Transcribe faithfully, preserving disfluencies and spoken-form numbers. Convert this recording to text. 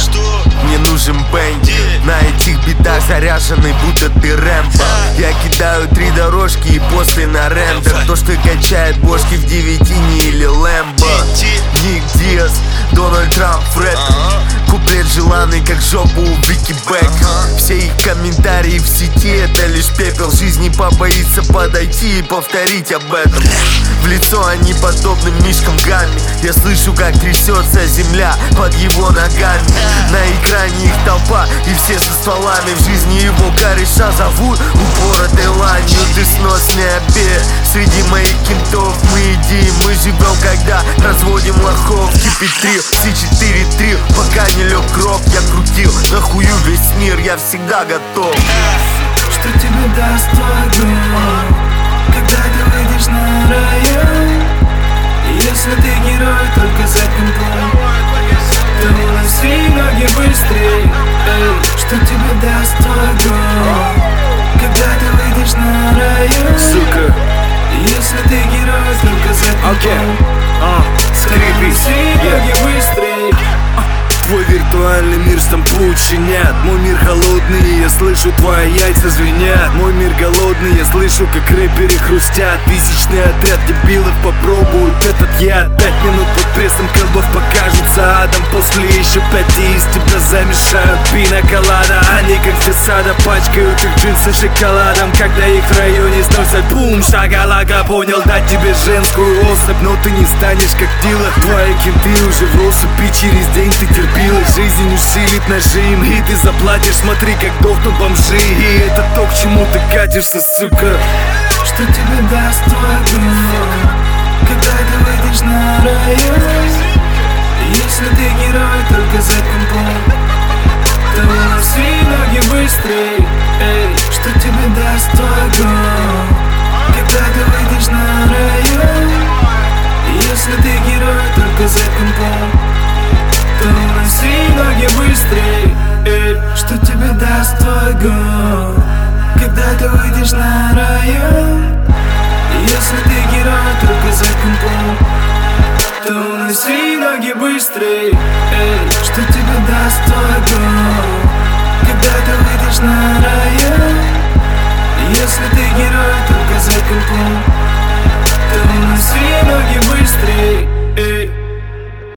Мне нужен Бенди, на этих битах заряженный, будто ты Рэмбо. Я кидаю три дорожки и после на рендер. То, что качает бошки в девятине или Лэмбо. Ник Диас, Дональд Трамп, Фред. Куплет желанный, как жопу у Вики Бэк. Все их комментарии в сети — это лишь пепел. Жизни побоится подойти и повторить об этом. В лицо они подобны мишкам Гамми. Я слышу, как трясется земля под его ногами. На экране их толпа и все со стволами. В жизни его кореша зовут упоротой ланью. Ты сносный обед среди моих кентов. Мы едим, мы живем, когда разводим лохов. Кипятрил, си четыре три, пока не лег гроб. Я крутил нахую весь мир, я всегда готов. Что тебе даст твой гроб, когда ты выйдешь на район? Если ты герой только за компом, то уноси ноги быстрей. Эй, что тебе даст твой гроб, когда ты выйдешь на район? Сука. Если ты герой только за компом, okay. uh, то уноси ноги быстрей. Твой виртуальный мир штампуют щенят. Мой мир холодный, и я слышу, твои яйца звенят. Мой мир голодный, я слышу, как рэперы хрустят. Тысячный отряд дебилов попробуют этот яд. Пять минут под прессом колбов покажутся адом. После еще пяти из тебя замешают пина-колада. Они как фасада пачкают их джинсы шоколадом. Когда их в районе сносят бум, шагалага. Понял дать тебе женскую особь, но ты не станешь как дила. Твои кенты уже в россыпи, через день ты терпишь. Жизнь усилит нажим, и ты заплатишь. Смотри, как дохнут бомжи. И это то, к чему ты катишься, сука. Что тебе даст твой гроб, когда ты выйдешь на район? Если ты герой только за компом, то уноси ноги быстрей. Эй, что тебе даст твой гроб, когда ты выйдешь на район? Если ты герой только за компом, то уноси ноги быстрей. Эй, что тебе даст твой гроб, когда ты выйдешь на район? Если ты герой только за компом, то уноси ноги быстрей. Эй, что тебе даст твой гроб, когда ты выйдешь на район? Если ты герой только за компом, то уноси ноги быстрей.